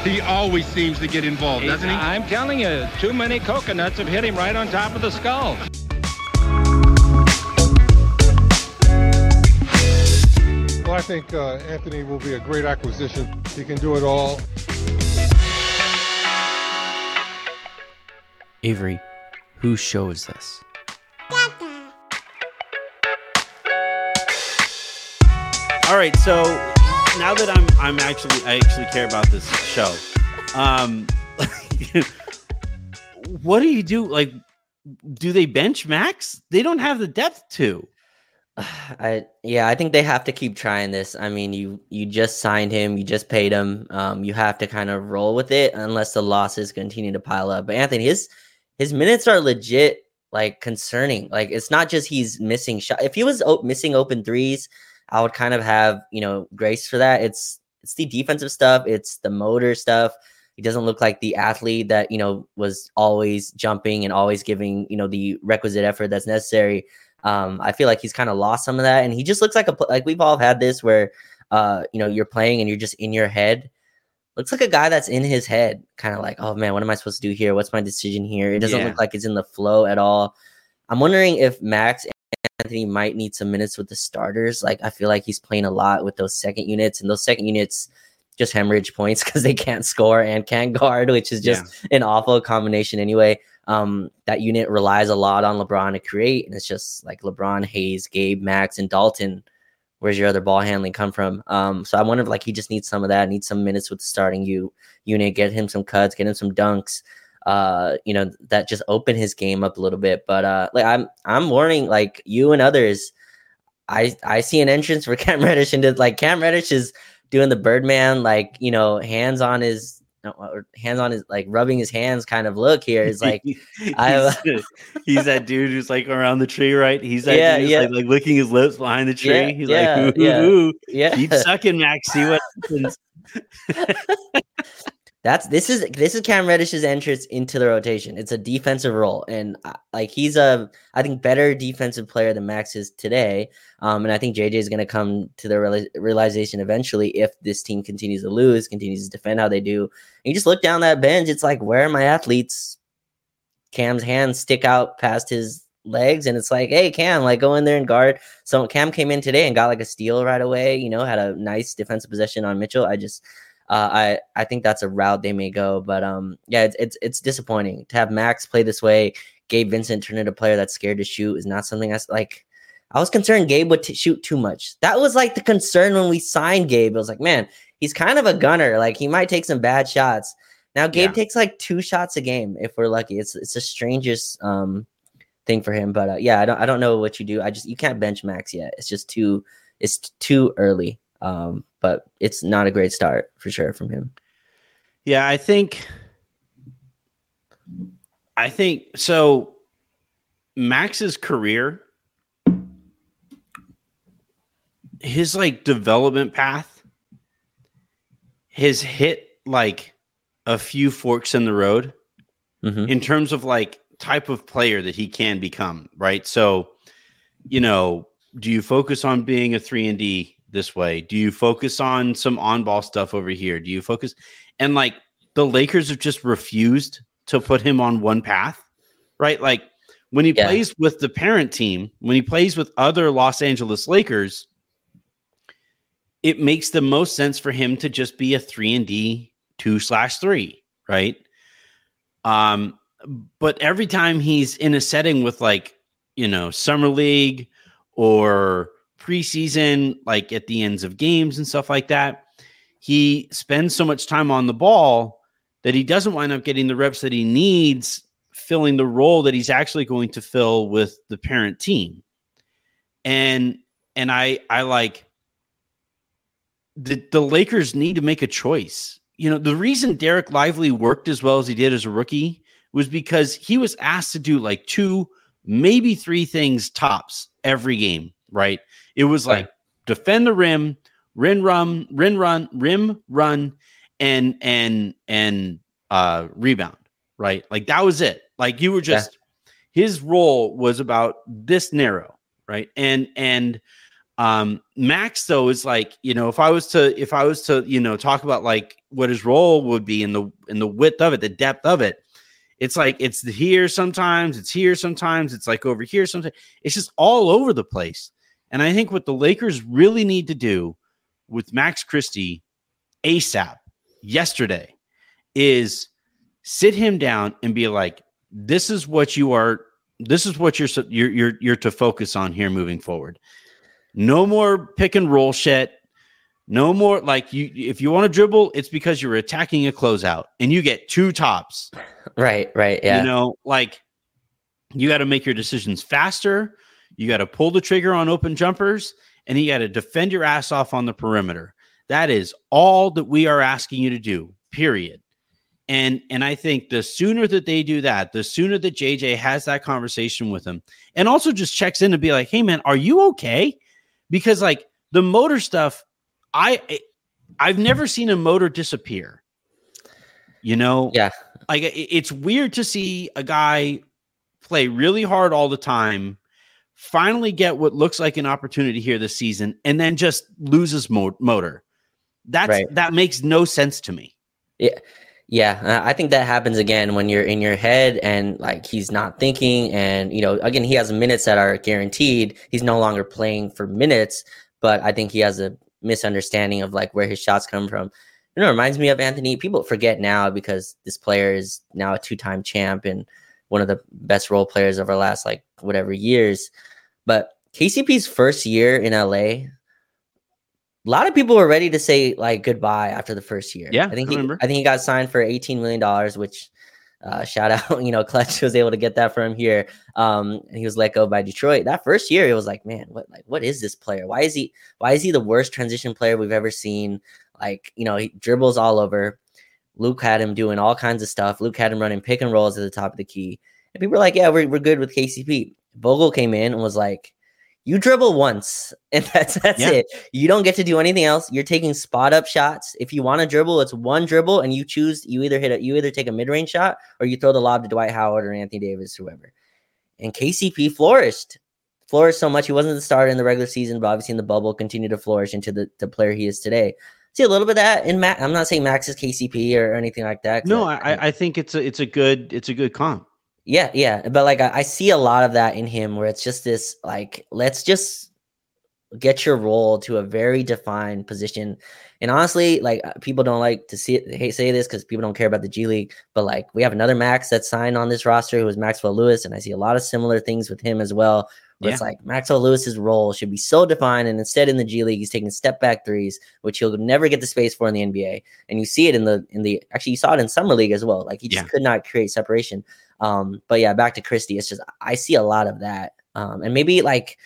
He always seems to get involved, doesn't he? I'm telling you, too many coconuts have hit him right on top of the skull. Well, I think Anthony will be a great acquisition. He can do it all. Avery, whose show is this? All right, so now that I actually care about this show. What do you do? Like, do they bench Max? They don't have the depth to. I think they have to keep trying this. I mean, you just signed him, you just paid him. You have to kind of roll with it unless the losses continue to pile up. But Anthony, his minutes are legit like concerning. Like, it's not just he's missing shot. If he was missing open threes, I would kind of have, grace for that. It's the defensive stuff. It's the motor stuff. He doesn't look like the athlete that, was always jumping and always giving, the requisite effort that's necessary. I feel like he's kind of lost some of that. And he just looks like we've all had this where, you're playing and you're just in your head. Looks like a guy that's in his head, kind of like, oh man, what am I supposed to do here? What's my decision here? It doesn't look like it's in the flow at all. I'm wondering if Max Anthony might need some minutes with the starters. Like, I feel like he's playing a lot with those second units, and those second units just hemorrhage points because they can't score and can't guard, which is just an awful combination anyway. That unit relies a lot on LeBron to create, and it's just like LeBron, Hayes, Gabe, Max, and Dalton. Where's your other ball handling come from? So I wonder if he just needs some of that, needs some minutes with the starting unit, get him some cuts, get him some dunks. That just open his game up a little bit. But I'm warning you and others. I see an entrance for Cam Reddish, and Cam Reddish is doing the Birdman, hands on his rubbing his hands kind of look here. It's like he's that dude who's around the tree, right? He's that dude who's licking his lips behind the tree. He's ooh. Keep sucking, Max. See what happens. This is Cam Reddish's entrance into the rotation. It's a defensive role, and he's I think better defensive player than Max is today. And I think JJ is going to come to the realization eventually if this team continues to lose, continues to defend how they do. And you just look down that bench. It's like, where are my athletes? Cam's hands stick out past his legs, and it's like, hey, Cam, go in there and guard. So Cam came in today and got a steal right away. Had a nice defensive possession on Mitchell. I think that's a route they may go, but it's disappointing to have Max play this way. Gabe Vincent turn into a player that's scared to shoot is not something that's I was concerned Gabe would shoot too much. That was the concern when we signed Gabe. It was like, man, he's kind of a gunner. He might take some bad shots. Now Gabe takes 2 shots a game if we're lucky. It's the strangest thing for him, but I don't know what you do. You can't bench Max yet. It's just too early. But it's not a great start for sure from him. Yeah, I think so. Max's career, his development path has hit a few forks in the road in terms of type of player that he can become, right? So, do you focus on being a 3-and-D this way? Do you focus on some on-ball stuff over here? Do you focus? And the Lakers have just refused to put him on one path, right? When he plays with the parent team, when he plays with other Los Angeles Lakers, it makes the most sense for him to just be a 3-and-D 2/3, right? But every time he's in a setting with summer league or preseason, at the ends of games and stuff like that, he spends so much time on the ball that he doesn't wind up getting the reps that he needs, filling the role that he's actually going to fill with the parent team. And I the Lakers need to make a choice. The reason Derek Lively worked as well as he did as a rookie was because he was asked to do 2, maybe 3 things tops every game, right? It was defend the rim, rim run, and rebound, right? That was it. You were just his role was about this narrow, right? And Max though is if I was to talk about what his role would be in the width of it, the depth of it. It's like it's here sometimes, it's here sometimes, it's like over here sometimes. It's just all over the place. And I think what the Lakers really need to do with Max Christie ASAP yesterday is sit him down and be like, this is what you're to focus on here moving forward. No more pick and roll shit. No more like if you want to dribble, it's because you're attacking a closeout and you get 2 tops. Right. Yeah. You know, like you got to make your decisions faster. You got to pull the trigger on open jumpers and you got to defend your ass off on the perimeter. That is all that we are asking you to do, period. And I think the sooner that they do that, the sooner that JJ has that conversation with him and also just checks in to be like, hey man, are you okay? Because like the motor stuff, I've never seen a motor disappear. You know? Yeah. Like it's weird to see a guy play really hard all the time, finally get what looks like an opportunity here this season, and then just loses motor. That makes no sense to me. Yeah. I think that happens again when you're in your head and like he's not thinking. And, you know, again, he has minutes that are guaranteed. He's no longer playing for minutes, but I think he has a misunderstanding of like where his shots come from. You know, it reminds me of Anthony. People forget now because this player is now a 2-time champ and one of the best role players of our last like whatever years. But KCP's first year in LA, a lot of people were ready to say like goodbye after the first year. Yeah, I think he got signed for $18 million, which shout out, you know, Clutch was able to get that for him here. And he was let go by Detroit. That first year, it was like, man, what is this player? Why is he the worst transition player we've ever seen? Like, you know, he dribbles all over. Luke had him doing all kinds of stuff. Luke had him running pick and rolls at the top of the key. And people were like, yeah, we're good with KCP. Vogel came in and was like, you dribble once and that's it. You don't get to do anything else. You're taking spot up shots. If you want to dribble, it's one dribble and you either take a mid-range shot or you throw the lob to Dwight Howard or Anthony Davis, whoever. And KCP flourished so much. He wasn't the starter in the regular season, but obviously in the bubble continued to flourish into the player he is today. See a little bit of that in Max. I'm not saying Max is KCP or anything like that. No, I think it's a good comp. Yeah. But like I see a lot of that in him where it's just this like, let's just get your role to a very defined position. And honestly, like people don't like to say this because people don't care about the G League. But like we have another Max that's signed on this roster who is Maxwell Lewis. And I see a lot of similar things with him as well. Where it's like Maxwell Lewis's role should be so defined. And instead in the G League, he's taking step back threes, which he'll never get the space for in the NBA. And you see it in the actually you saw it in Summer League as well. Like he just could not create separation. But yeah, back to Christie. It's just, I see a lot of that. And maybe like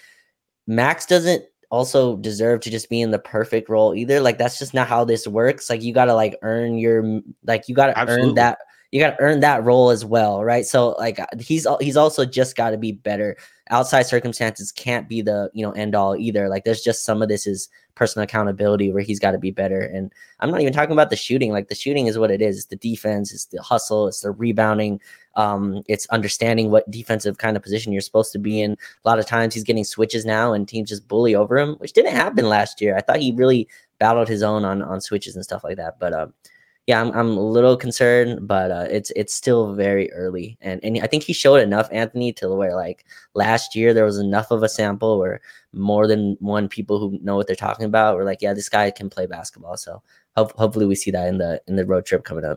Max doesn't also deserve to just be in the perfect role either. Like that's just not how this works. Like you got to like earn your, like you got to earn that. You got to earn that role as well. Right. So like he's also just got to be better. Outside circumstances can't be the, you know, end all either. Like there's just some of this is personal accountability where he's got to be better. And I'm not even talking about the shooting. Like the shooting is what it is. It's the defense, it's the hustle, it's the rebounding. It's understanding what defensive kind of position you're supposed to be in. A lot of times he's getting switches now and teams just bully over him, which didn't happen last year. I thought he really battled his own on switches and stuff like that. But yeah, I'm a little concerned, but it's still very early. And I think he showed enough, Anthony, to where like last year there was enough of a sample where more than one people who know what they're talking about were like, yeah, this guy can play basketball. So hopefully we see that in the road trip coming up.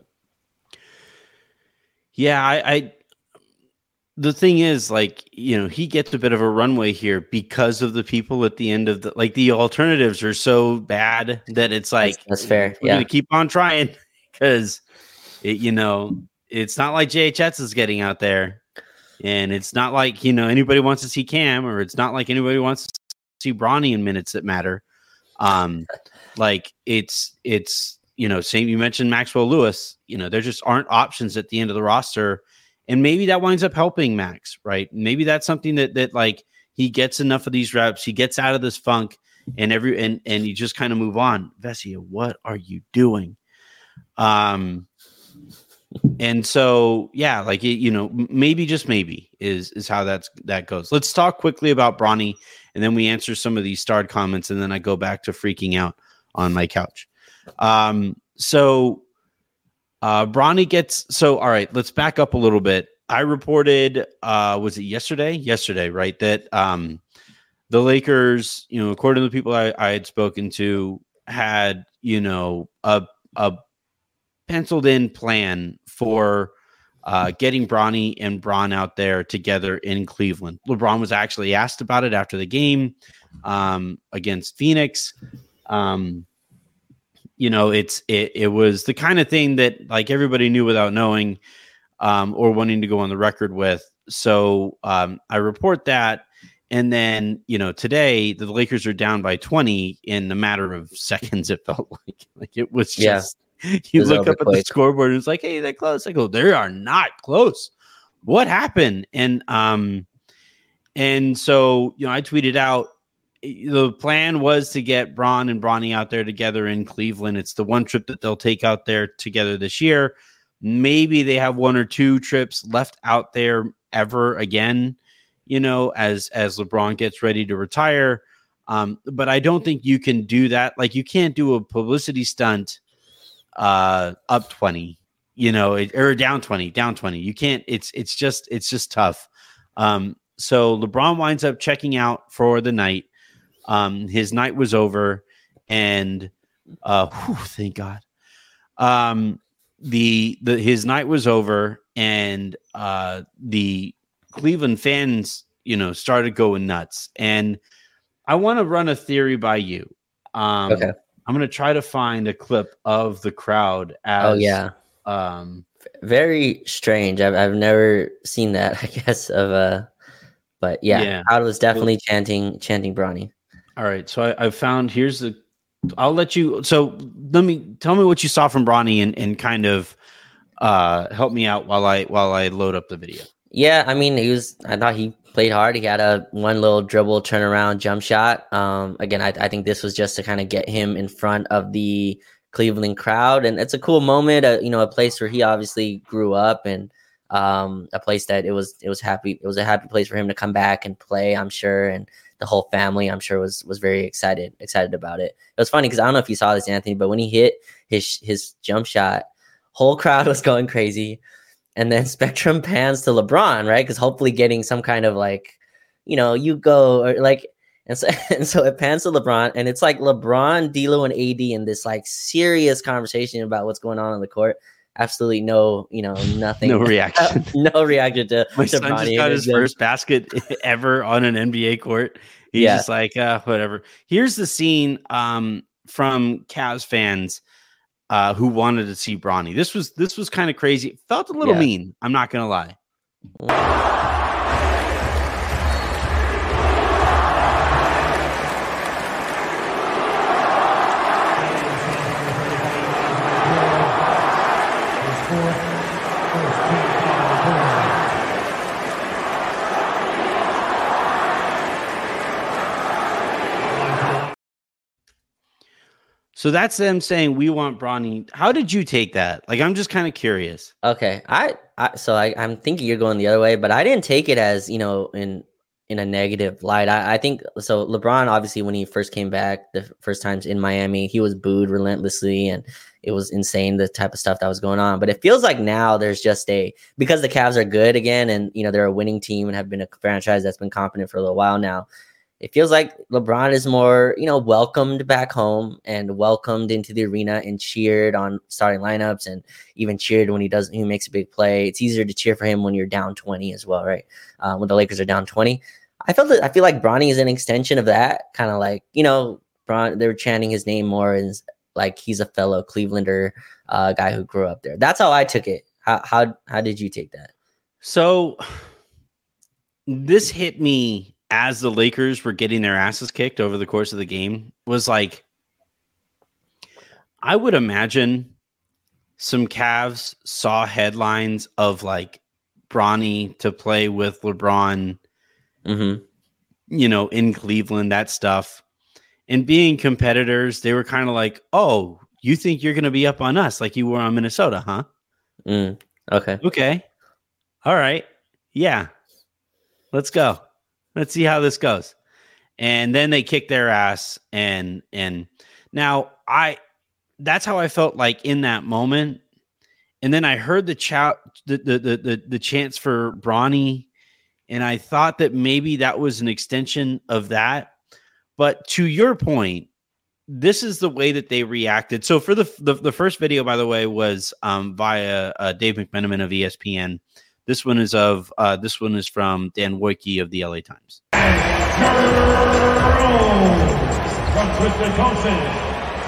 Yeah, the thing is, like, you know, he gets a bit of a runway here because of the people at the end of the alternatives are so bad that it's like that's fair. We're gonna keep on trying. Because, you know, it's not like JHS is getting out there. And it's not like, you know, anybody wants to see Cam, or it's not like anybody wants to see Bronny in minutes that matter. Like it's, you know, same, you mentioned Maxwell Lewis, you know, there just aren't options at the end of the roster. And maybe that winds up helping Max, right? Maybe that's something that like he gets enough of these reps, he gets out of this funk and you just kind of move on. Vesia, what are you doing? And so, yeah, like, you know, maybe just maybe is how that goes. Let's talk quickly about Bronny, and then we answer some of these starred comments, and then I go back to freaking out on my couch. So Bronny gets all right, let's back up a little bit. I reported was it yesterday, right, that the Lakers, according to the people I had spoken to, had a penciled in plan for getting Bronny and Bron out there together in Cleveland. LeBron was actually asked about it after the game against Phoenix. It was the kind of thing that like everybody knew without knowing or wanting to go on the record with. So I report that. And then, today the Lakers are down by 20 in a matter of seconds. It felt like it was just, you look up at the scoreboard and it's like, hey, they're close. I go, they are not close. What happened? And so, I tweeted out, the plan was to get Bron and Bronny out there together in Cleveland. It's the one trip that they'll take out there together this year. Maybe they have one or two trips left out there ever again, as LeBron gets ready to retire. But I don't think you can do that. Like, you can't do a publicity stunt up 20, or down 20. You can't. It's just tough. So LeBron winds up checking out for the night. His night was over, and thank God. His night was over, and the Cleveland fans, started going nuts. And I want to run a theory by you. Okay. I'm going to try to find a clip of the crowd. Very strange. I've never seen that, I guess, but yeah. Crowd was definitely chanting Bronny. All right. So I found, I'll let you, so tell me what you saw from Bronny and kind of help me out while I load up the video. Yeah. I mean, I thought he played hard. He had one little dribble turnaround jump shot. Again, I think this was just to kind of get him in front of the Cleveland crowd. And it's a cool moment, a place where he obviously grew up, and a place that it was a happy place for him to come back and play, I'm sure. And the whole family, I'm sure, was very excited about it. It was funny because I don't know if you saw this, Anthony, but when he hit his jump shot, whole crowd was going crazy. And then Spectrum pans to LeBron, right? Because hopefully getting some kind of you go, or and so it pans to LeBron, and it's like LeBron, D'Lo, and AD in this serious conversation about what's going on the court. Absolutely nothing. No reaction. No reaction to my son Bronny. Just got his first basket ever on an NBA court. He's just like, whatever. Here's the scene from Cavs fans who wanted to see Bronny. This was kind of crazy. It felt a little mean. I'm not gonna lie. So that's them saying we want Bronny. How did you take that? I'm just kind of curious. Okay, I'm thinking you're going the other way, but I didn't take it as in a negative light. I think so. LeBron, obviously, when he first came back the first times in Miami, he was booed relentlessly, and it was insane the type of stuff that was going on. But it feels like now there's just because the Cavs are good again, and they're a winning team and have been a franchise that's been competent for a little while now. It feels like LeBron is more, welcomed back home and welcomed into the arena and cheered on starting lineups, and even cheered when he makes a big play. It's easier to cheer for him when you're down 20 as well, right? When the Lakers are down 20. I feel like Bronny is an extension of that, kind of Bron, they were chanting his name more, and like he's a fellow Clevelander guy who grew up there. That's how I took it. How did you take that? So this hit me as the Lakers were getting their asses kicked over the course of the game. Was like, I would imagine some Cavs saw headlines of Bronny to play with LeBron, in Cleveland, that stuff. And being competitors, they were kind of like, oh, you think you're going to be up on us like you were on Minnesota, huh? Okay. All right. Yeah. Let's go. Let's see how this goes. And then they kicked their ass. And now that's how I felt like in that moment. And then I heard the chants for Bronny, and I thought that maybe that was an extension of that. But to your point, this is the way that they reacted. So for the first video, by the way, was via Dave McMenamin of ESPN. This one is from Dan Wojcicki of the LA Times. From Twisted Colson.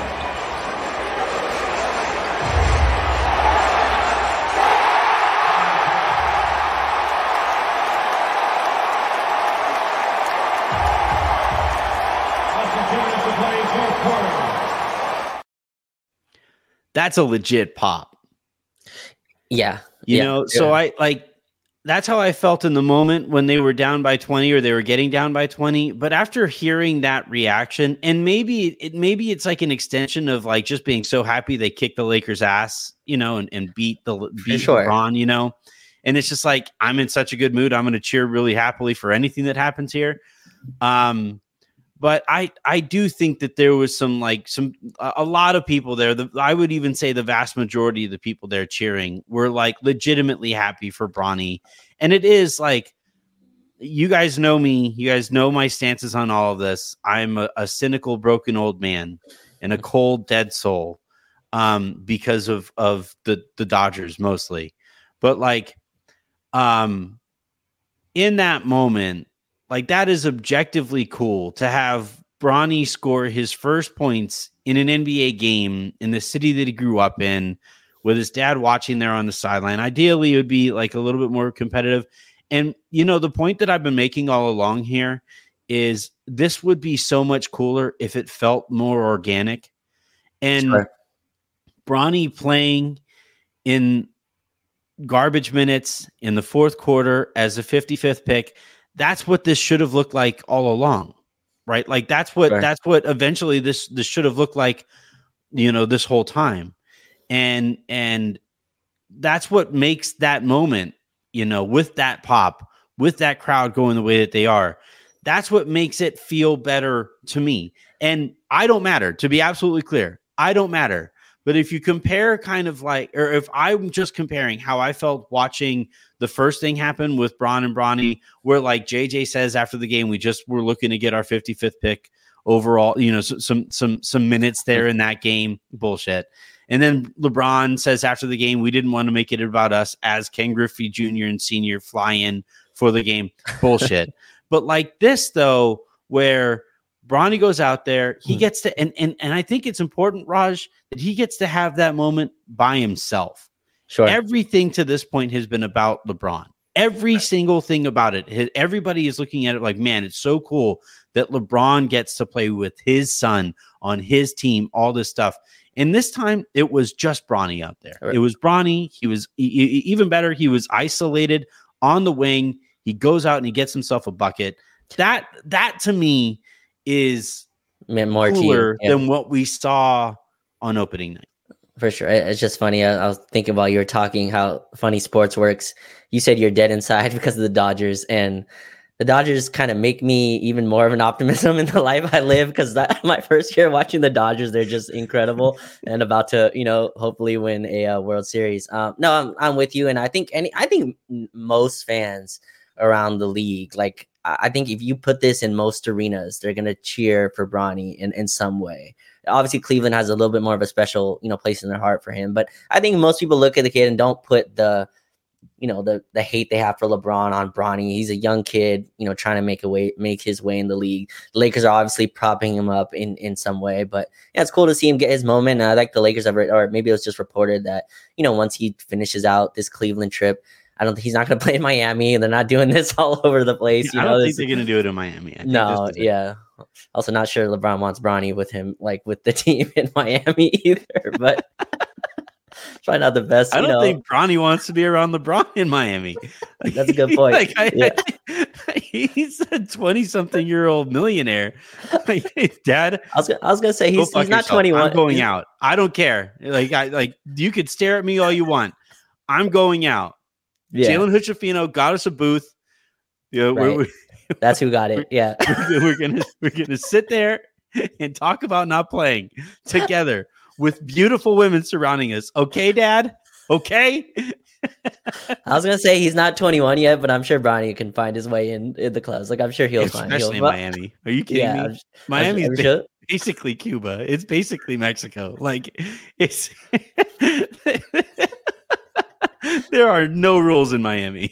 That's a legit pop. Yeah. You know, so I like, that's how I felt in the moment when they were down by 20 or they were getting down by 20. But after hearing that reaction, and maybe it's like an extension of like just being so happy they kicked the Lakers ass, you know, and beat LeBron, you know, and it's just like, I'm in such a good mood. I'm going to cheer really happily for anything that happens here. But I do think that there was a lot of people there. I would even say the vast majority of the people there cheering were like legitimately happy for Bronny. And it is like, you guys know me. You guys know my stances on all of this. I'm a cynical, broken old man and a cold, dead soul because of the Dodgers mostly. But like in that moment, like that is objectively cool to have Bronny score his first points in an NBA game in the city that he grew up in with his dad watching there on the sideline. Ideally, it would be like a little bit more competitive. And, you know, the point that I've been making all along here is this would be so much cooler if it felt more organic. And sure. Bronny playing in garbage minutes in the fourth quarter as a 55th pick, that's what this should have looked like all along, right? Like that's what eventually this should have looked like, you know, this whole time. And that's what makes that moment, you know, with that pop, with that crowd going the way that they are, that's what makes it feel better to me. And I don't matter, to be absolutely clear. I don't matter. But if you compare kind of like, or if I'm just comparing how I felt watching the first thing happen with Bron and Bronny, where like JJ says after the game, we just were looking to get our 55th pick overall, you know, some minutes there in that game, bullshit. And then LeBron says after the game, we didn't want to make it about us as Ken Griffey Jr. and Sr. fly in for the game, bullshit. But like this though, where Bronny goes out there, he gets to, and I think it's important, Raj, that he gets to have that moment by himself. Sure. Everything to this point has been about LeBron. Every single thing about it. Everybody is looking at it like, man, it's so cool that LeBron gets to play with his son on his team, all this stuff. And this time it was just Bronny out there. Right. It was Bronny. He was even better. He was isolated on the wing. He goes out and he gets himself a bucket. That to me is more cooler than what we saw on opening night. For sure. It's just funny. I was thinking while you were talking how funny sports works. You said you're dead inside because of the Dodgers, and the Dodgers kind of make me even more of an optimism in the life I live, because my first year watching the Dodgers, they're just incredible and about to, you know, hopefully win a World Series. No, I'm with you. And I think most fans around the league, like, I think if you put this in most arenas, they're going to cheer for Bronny in some way. Obviously, Cleveland has a little bit more of a special, you know, place in their heart for him. But I think most people look at the kid and don't put the hate they have for LeBron on Bronny. He's a young kid, you know, trying to make his way in the league. The Lakers are obviously propping him up in some way. But yeah, it's cool to see him get his moment. I like the Lakers or maybe it was just reported that, you know, once he finishes out this Cleveland trip, I don't think he's not going to play in Miami. They're not doing this all over the place. I don't think they're going to do it in Miami. No, yeah. Also, not sure LeBron wants Bronny with him, like with the team in Miami either. But probably not the best. I don't think Bronny wants to be around LeBron in Miami. That's a good point. He's a 20-something-year-old millionaire. Like, Dad, I was gonna say he's not 21. I'm going out. I don't care. Like you could stare at me all you want. I'm going out. Yeah. Jalen Hutchefino got us a booth. You know, right. That's who got it. Yeah, we're gonna sit there and talk about not playing together with beautiful women surrounding us. Okay, Dad. Okay. I was gonna say he's not 21 yet, but I'm sure Bronny can find his way in the clubs. Like I'm sure he'll find. Especially Miami. Are you kidding me? Miami's sure. basically Cuba. It's basically Mexico. Like it's there are no rules in Miami.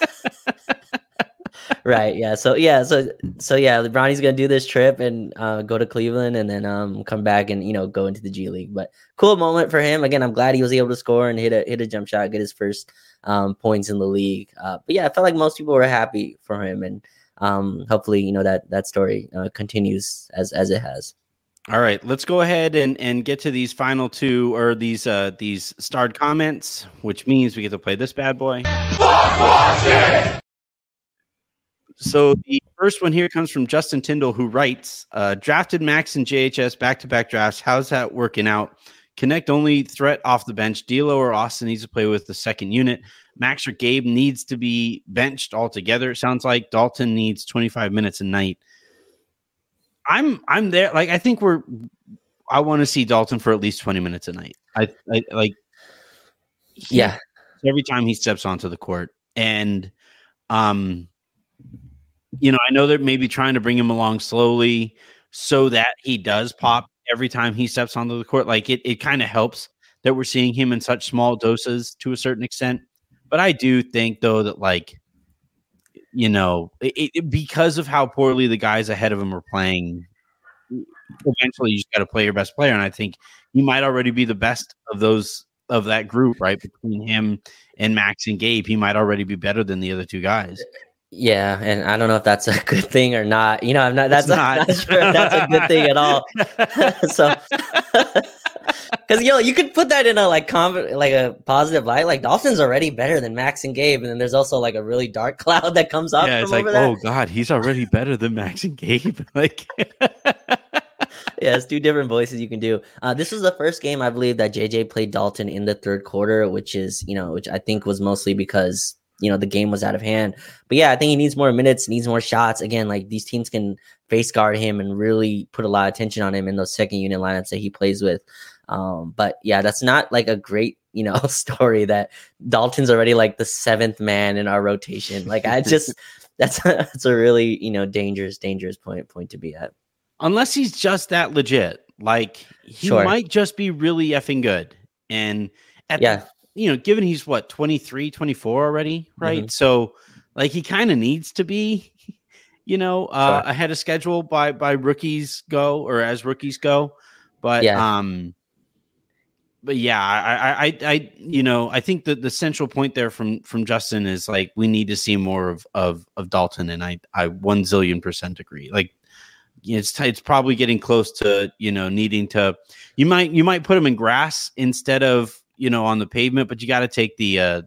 Right. Yeah. So Bronny's gonna do this trip and go to Cleveland and then come back and go into the G League. But cool moment for him. Again, I'm glad he was able to score and hit a jump shot, get his first points in the league. But yeah, I felt like most people were happy for him, and hopefully that story continues as it has. All right, let's go ahead and get to these final two, or these starred comments, which means we get to play this bad boy. So the first one here comes from Justin Tyndall, who writes, drafted Max and JHS back-to-back drafts. How's that working out? Connect only threat off the bench. D'Lo or Austin needs to play with the second unit. Max or Gabe needs to be benched altogether. It sounds like Dalton needs 25 minutes a night. I'm there. Like, I think I want to see Dalton for at least 20 minutes a night. I like, yeah, every time he steps onto the court. And, I know they're maybe trying to bring him along slowly so that he does pop every time he steps onto the court. Like it kind of helps that we're seeing him in such small doses to a certain extent. But I do think though that because of how poorly the guys ahead of him are playing, eventually you just got to play your best player. And I think he might already be the best of that group, right? Between him and Max and Gabe, he might already be better than the other two guys. Yeah, and I don't know if that's a good thing or not. I'm not. That's not sure if that's a good thing at all. So, because you could put that in a a positive light. Like Dalton's already better than Max and Gabe, and then there's also like a really dark cloud that comes up. Yeah, it's like, oh God, he's already better than Max and Gabe. Like, yeah, it's two different voices you can do. This was the first game I believe that JJ played Dalton in the third quarter, which I think was mostly because the game was out of hand. But yeah, I think he needs more minutes, needs more shots. Again, like these teams can face guard him and really put a lot of attention on him in those second unit lineups that he plays with. But yeah, that's not like a great, story that Dalton's already like the seventh man in our rotation. Like that's a really, dangerous point to be at. Unless he's just that legit. Like he might just be really effing good. And given he's 23, 24 already, right? Mm-hmm. So like he kind of needs to be, ahead of schedule by rookies go, or as rookies go. But I think that the central point there from Justin is like, we need to see more of Dalton. And I 1 zillion% agree. Like it's probably getting close to, needing to, you might put him in grass instead of, on the pavement, but you got to take the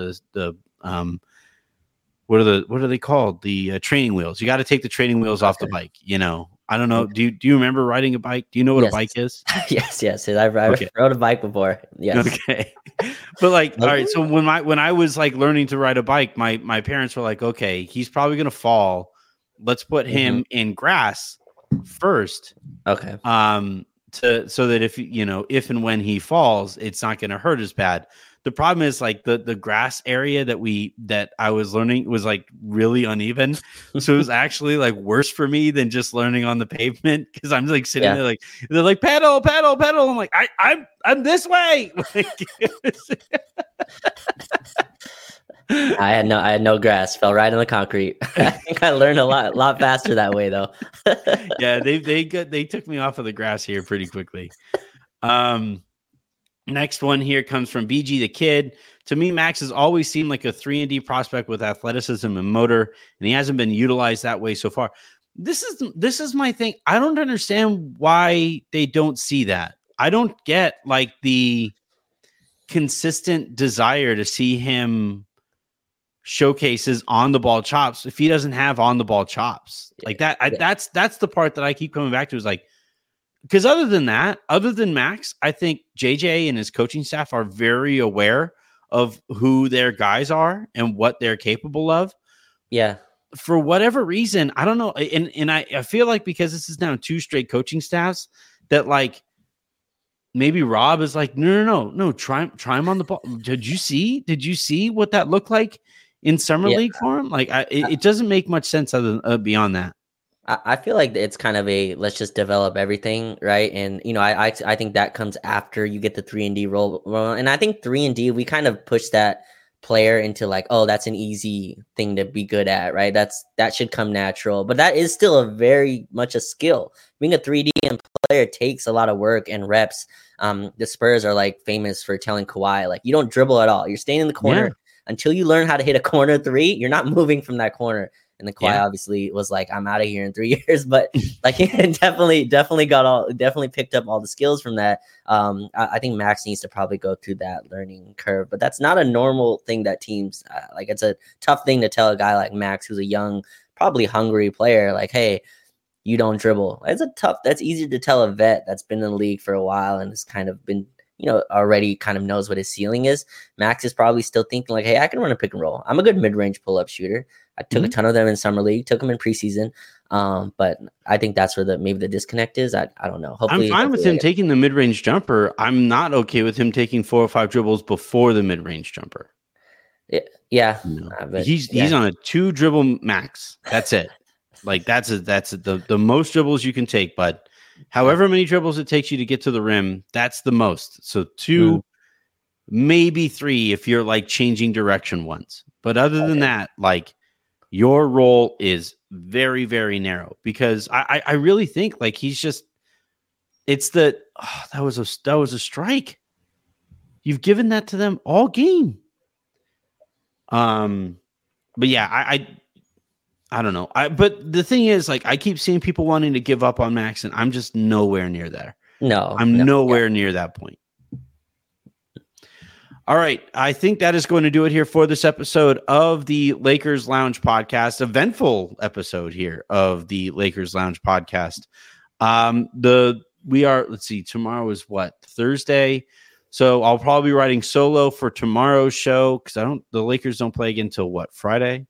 what are they called? The training wheels. You got to take the training wheels off the bike. I don't know. Do you remember riding a bike? Do you know what a bike is? Yes. I rode a bike before. Yes. Okay. But like, all right. So when I was like learning to ride a bike, my parents were like, okay, he's probably gonna fall. Let's put him in grass first. Okay. So that if and when he falls, it's not going to hurt as bad. The problem is like the grass area that I was learning was like really uneven. So it was actually like worse for me than just learning on the pavement. Cause I'm like sitting there, like, they're like pedal. I'm like, I'm this way. I had no grass, fell right on the concrete. I think I learned a lot faster that way though. Yeah, they took me off of the grass here pretty quickly. Next one here comes from BG the Kid. To me, Max has always seemed like a 3-and-D prospect with athleticism and motor, and he hasn't been utilized that way so far. This is my thing. I don't understand why they don't see that. I don't get like the consistent desire to see him showcase his on the ball chops if he doesn't have on the ball chops like that. That's the part that I keep coming back to, is like, because other than Max, I think JJ and his coaching staff are very aware of who their guys are and what they're capable of. Yeah. For whatever reason, I don't know. And I feel like because this is now 2 straight coaching staffs, that like maybe Rob is like, no, try him on the ball. Did you see what that looked like in summer league for him? Like, it doesn't make much sense other than, beyond that. I feel like it's kind of let's just develop everything, right? And I think that comes after you get the 3-and-D role. And I think 3-and-D, we kind of push that player into like, oh, that's an easy thing to be good at, right? That should come natural, but that is still a very much a skill. Being a 3D player takes a lot of work and reps. The Spurs are like famous for telling Kawhi, like, you don't dribble at all. You're staying in the corner until you learn how to hit a corner 3. You're not moving from that corner. And then Kawhi obviously was like, I'm out of here in 3 years, but like he definitely picked up all the skills from that. I think Max needs to probably go through that learning curve, but that's not a normal thing that teams like. It's a tough thing to tell a guy like Max, who's a young, probably hungry player, like, hey, you don't dribble. That's easier to tell a vet that's been in the league for a while and has kind of been, already kind of knows what his ceiling is. Max is probably still thinking like, hey, I can run a pick and roll. I'm a good mid-range pull-up shooter. I took a ton of them in summer league, took them in preseason. But I think that's where maybe the disconnect is. I don't know. I'm fine with him taking the mid-range jumper. I'm not okay with him taking 4 or 5 dribbles before the mid-range jumper. Yeah. He's on a 2 dribble max. That's it. Like that's the most dribbles you can take, but however many dribbles it takes you to get to the rim, that's the most. So 2, maybe 3 if you're like changing direction once. But other than that, like, your role is very, very narrow, because I really think like he's just, it's that was a strike. You've given that to them all game. But yeah, I don't know. But the thing is, like, I keep seeing people wanting to give up on Max, and I'm just nowhere near there. I'm nowhere near that point. All right. I think that is going to do it here for this episode of the Lakers Lounge podcast. Eventful episode here of the Lakers Lounge podcast. Let's see, tomorrow is what? Thursday. So I'll probably be writing solo for tomorrow's show, because the Lakers don't play again until what? Friday.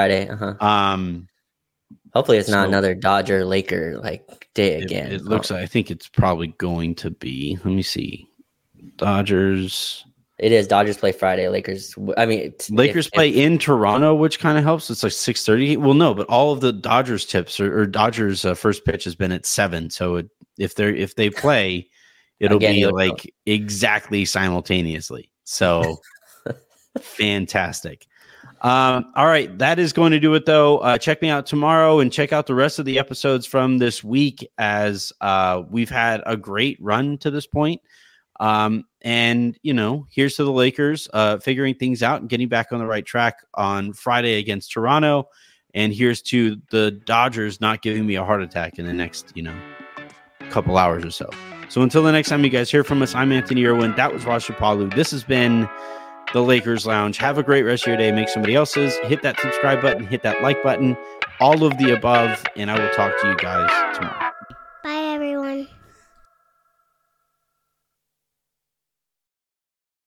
Hopefully it's not another Dodger Laker like day again. It looks like, I think it's probably going to be. Let me see. Dodgers. It is. Dodgers play Friday. Lakers play in Toronto, which kind of helps. It's like 6:30. Well, no, but all of the Dodgers tips or Dodgers first pitch has been at 7. So if they play, it'll be like exactly simultaneously. So fantastic. All right, that is going to do it though. Check me out tomorrow and check out the rest of the episodes from this week, as we've had a great run to this point. And here's to the Lakers figuring things out and getting back on the right track on Friday against Toronto. And here's to the Dodgers not giving me a heart attack in the next, couple hours or so. So until the next time you guys hear from us, I'm Anthony Irwin. That was Raj Shapalu. This has been the Lakers Lounge. Have a great rest of your day. Make somebody else's. Hit that subscribe button. Hit that like button. All of the above. And I will talk to you guys tomorrow.